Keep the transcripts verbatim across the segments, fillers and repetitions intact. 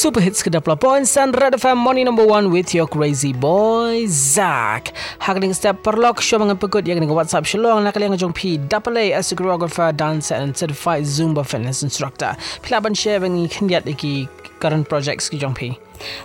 Super Hits ke dua puluh point Red F M Morning Number One with your crazy boy Zach. Hakaling step perlok show mga pagod yang dengan WhatsApp shalong nakaling jong P double A as a choreographer, dancer and certified Zumba fitness instructor. Pilaban share bang kendiat iki current projects ki jong P.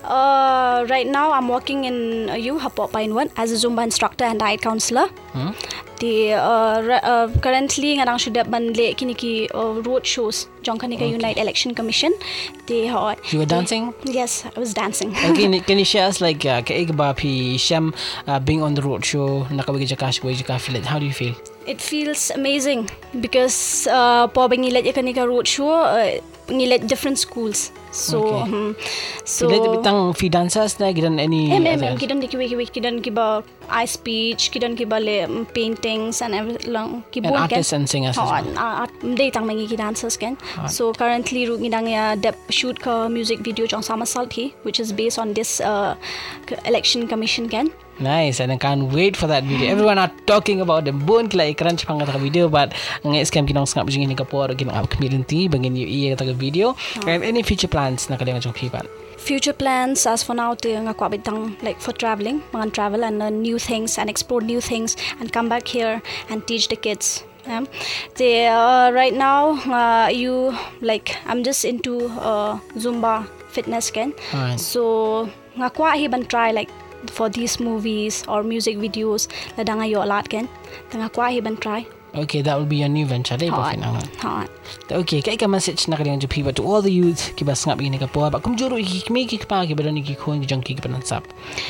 Uh, right now, I'm working in uh, U Hapop One as a Zumba instructor and diet counselor. Hmm? The uh, re- uh, currently ngarang sudah banle kini ki uh, road shows jong kanika okay. Unite Election Commission. They uh, You were dancing? Yes, I was dancing. Okay, can you share us like uh, kaig ba pi Shem uh, being on the road show nakabagi jaka shway jaka feel it. How do you feel? It feels amazing because uh, po bangilat ya kanika road show uh, ngilat different schools. So okay. um, so Kita bitang fi dancers na gidan any em em em kidan dikiwe kiwe kidan kiba ice speech kidan kiba le um, paintings and everything kibun and artists and singers oh, as well. Art day tang mangi ki dancers ken. So currently ru ngidang ya dep shoot ka music video jong sama salthi which is based on this uh, election commission ken. Nice, and I can't wait for that video. Everyone are talking about the bone like crunch pang kata video, but ang scam kinong snap jing ni kapor kinong up community bangin you iya kata video. Oh. Have any future plans na kadang jong people? Future plans as for now to nga kwa bitang like for traveling, mga travel and learn new things and explore new things and come back here and teach the kids. Um, they uh, right now uh, you like I'm just into uh, Zumba fitness ken. Right. So nga kwa hiban try like for these movies or music videos ladang ayo alat ken tanga kwa hiban try. Okay, that will be your new venture. They both in Hot. Okay, kaya ka message na kadang people to all the youth kiba ngap ini kapo ba kum juro iki kimi ki pa ki badani ki khon jang ki pan sap.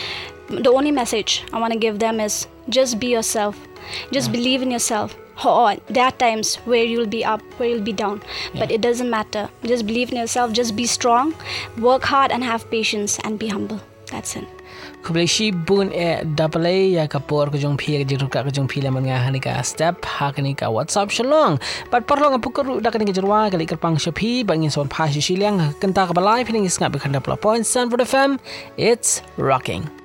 The only message I want to give them is just be yourself. Just yeah. Believe in yourself. Oh, there are times where you'll be up, where you'll be down, yeah. But it doesn't matter. Just believe in yourself. Just be strong, work hard, and have patience, and be humble. That's it. Kublishi bun e double A ya kapor ko jong phi ka ka jong phi lamang nga hanika step ha kanika WhatsApp shalong but parlo nga pukuru da kanika jirwa kali kerpang shapi bangin son pha shi liang kenta ka balai phining isnga be khanda point Red F M. It's rocking.